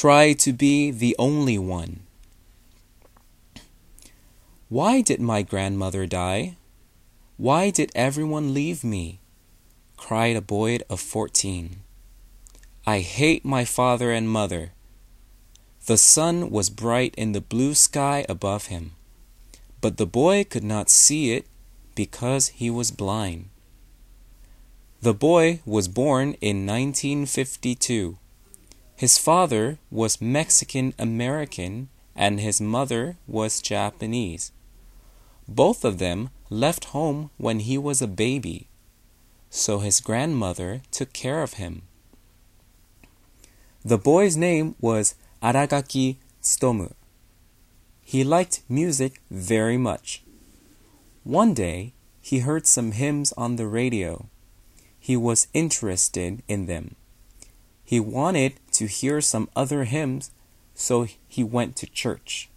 Try to be the only one. Why did my grandmother die? Why did everyone leave me? Cried a boy of 14. I hate my father and mother. The sun was bright in the blue sky above him, but the boy could not see it because he was blind. The boy was born in 1952. His father was Mexican American and his mother was Japanese. Both of them left home when he was a baby, so his grandmother took care of him. The boy's name was Aragaki Tsutomu. He liked music very much. One day, he heard some hymns on the radio. He was interested in them. He wanted to hear some other hymns, so he went to church.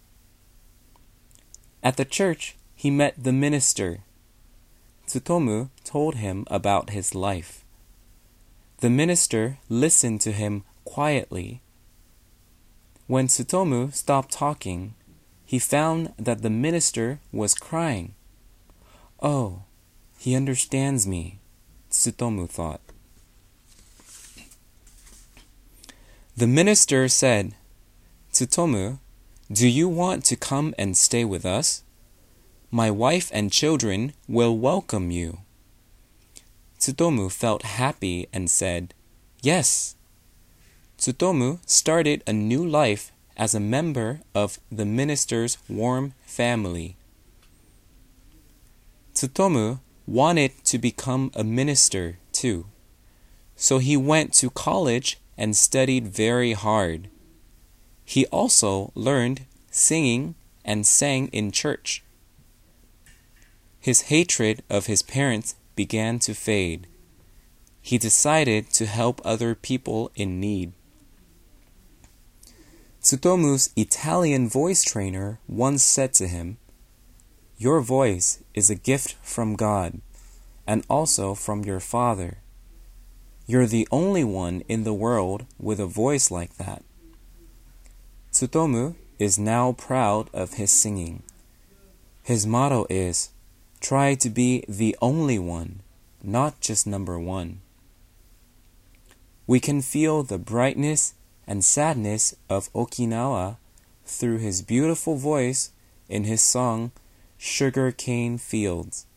At the church, he met the minister. Tsutomu told him about his life. The minister listened to him quietly. When Tsutomu stopped talking, he found that the minister was crying. Oh, he understands me, Tsutomu thought. The minister said, Tsutomu, do you want to come and stay with us? My wife and children will welcome you. Tsutomu felt happy and said, yes. Tsutomu started a new life as a member of the minister's warm family. Tsutomu wanted to become a minister too, so he went to college and studied very hard. He also learned singing and sang in church. His hatred of his parents began to fade. He decided to help other people in need. Tsutomu's Italian voice trainer once said to him, your voice is a gift from God and also from your father. You're the only one in the world with a voice like that. Tsutomu is now proud of his singing. His motto is, try to be the only one, not just number one. We can feel the brightness and sadness of Okinawa through his beautiful voice in his song Sugar Cane Fields.